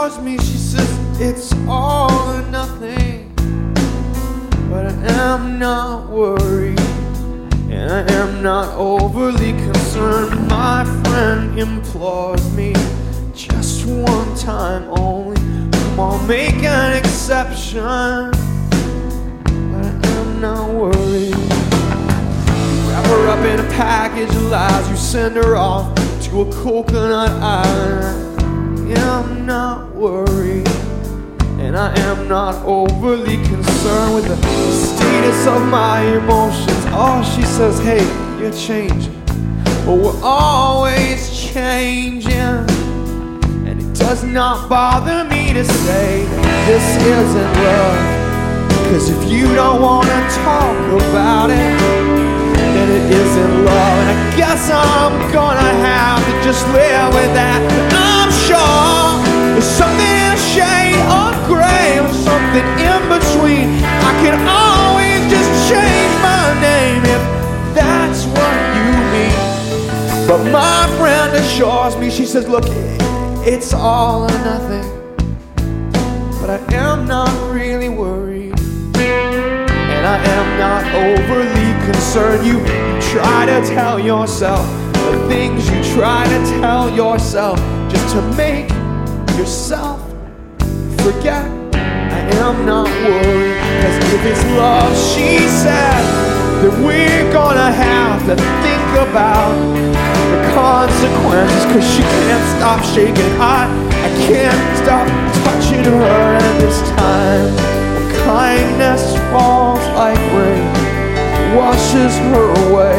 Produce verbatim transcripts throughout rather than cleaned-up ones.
assures me, she says it's all or nothing. But I am not worried, and I am not overly concerned. My friend implores me just one time only. Come on, make an exception. But I am not worried. Wrap her up in a package of lies. You send her off to a coconut island. Yeah, I'm not worried, and I am not overly concerned with the status of my emotions. Oh, she says, hey, you're changing, but we're always changing. And it does not bother me to say that this isn't love, 'cause if you don't want to talk about it, then it isn't love. And I guess I'm gonna have to just live with that. I'm sure there's something in a shade of gray or something in between. I can always just change my name if that's what you mean. But my friend assures me, she says, look, it's all or nothing. But I am not really worried, and I am not overly concerned. You, you try to tell yourself the things you try to tell yourself just to make yourself forget. I am not worried, 'cause if it's love, she said, then we're gonna have to think about the consequences. 'Cause she can't stop shaking, I, I can't stop touching her. And this time when kindness falls like rain, washes her away,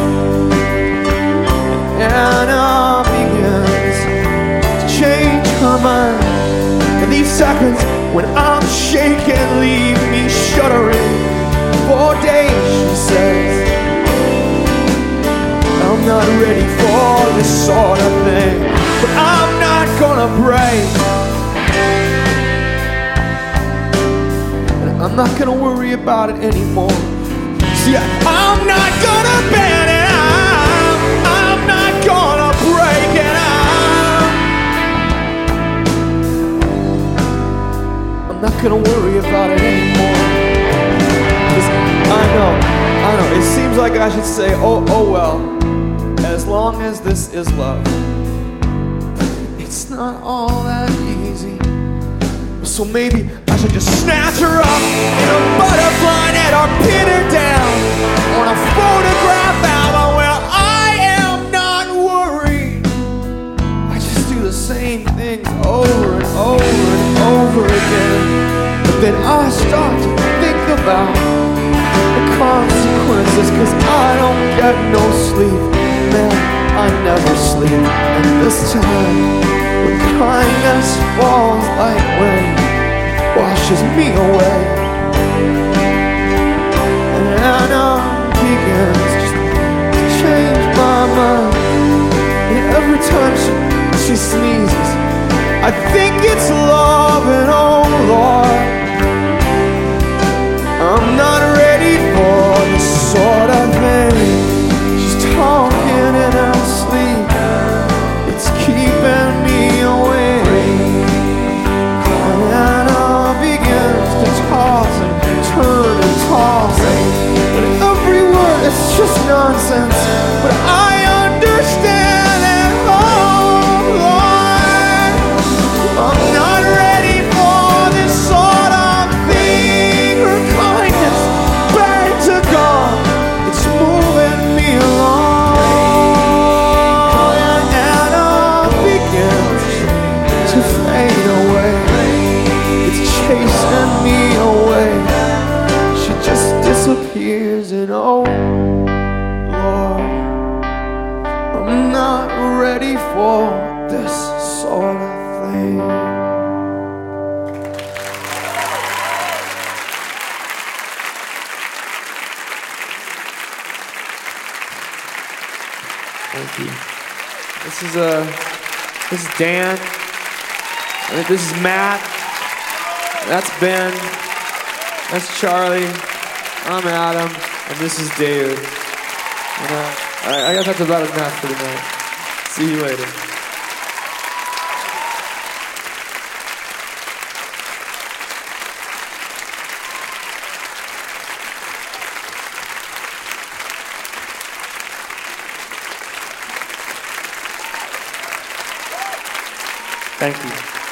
and Anna begins to change her mind. And these seconds when I'm shaken leave me shuddering for days. She says, I'm not ready for this sort of thing, but I'm not gonna break, and I'm not gonna worry about it anymore. See, I'm not gonna bend it, I'm, I'm not gonna break it, I'm, I'm not gonna worry about it anymore. 'Cause I know, I know, it seems like I should say, oh, oh well, as long as this is love. It's not all that easy. So maybe I should just snatch her up in a butterfly net or pin her down on a photograph album where I am not worried. I just do the same things over and over and over again. But then I start to think about the consequences, 'cause I don't get no sleep. Man, I never sleep. And this time, when kindness falls like rain, washes me away, and Anna begins just to change my mind. And every time she, she sneezes, I think it's love. And oh Lord, I'm not ready for this sort of thing. She's talking in her sleep, it's keeping me awake. And I begins to toss and turn and toss, but every word is just nonsense. But I understand, and oh Lord, I'm not ready for this sort of thing. Her kindness, back to God, it's moving me along. And Anna begins to fade away, chasing me away. She just disappears, and oh Lord, I'm not ready for this sort of thing. Thank you. This is uh, this is Dan. I think this is Matt. That's Ben, that's Charlie, I'm Adam, and this is David. And, uh, I, I guess that's about enough for tonight. See you later. Thank you.